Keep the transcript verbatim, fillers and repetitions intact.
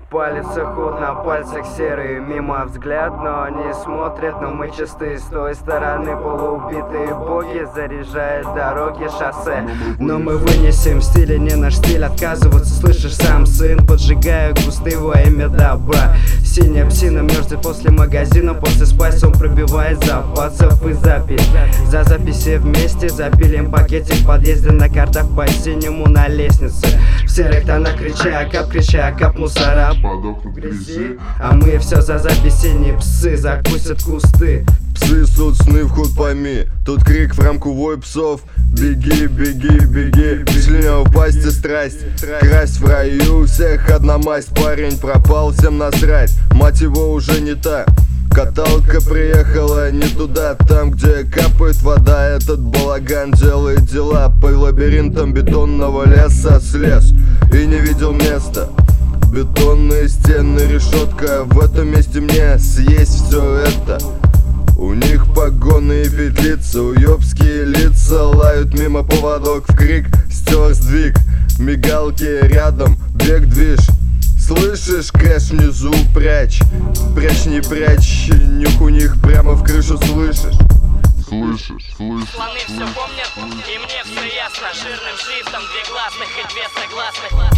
Палец худ, на пальцах серые, мимо взгляд, но они смотрят, но мы чистые. С той стороны полуубитые боги заряжают дороги, шоссе. Но мы вынесем в стиле, не наш стиль отказываться. Слышишь, сам сын, поджигаю кусты во имя добра. Синяя псина мерзнет после магазина, после спайса он пробивает запасов и запись. За записи вместе запилим пакетик в подъезде, на картах по синему на лестнице. В серых тонах крича, кап, крича, кап мусора подохнут в грязи. А мы все за записи, не псы, закусят кусты. Псы суд, сны в худ пойми. Тут крик в рамку вой псов. Беги, беги, беги. Члена в пасти страсть. Красть в раю, всех одна масть. Парень пропал, всем насрать. Мать его уже не та. Каталка приехала не туда. Там, где капает вода, этот балаган делает дела. По лабиринтам бетонного леса слез и не видел места. Бетонные стены, решетка. В этом месте мне съесть все это. У них погоны и петлицы, уёбские лица лают мимо, поводок в крик, стер сдвиг. Мигалки рядом, бег, движ. Слышишь, кэш внизу прячь. Прячь, не прячь, нюх у них прямо в крышу, слышишь? Слышишь, слышишь, Слоны все помнят, и мне все ясно. Жирным шрифтом две гласных и две согласных.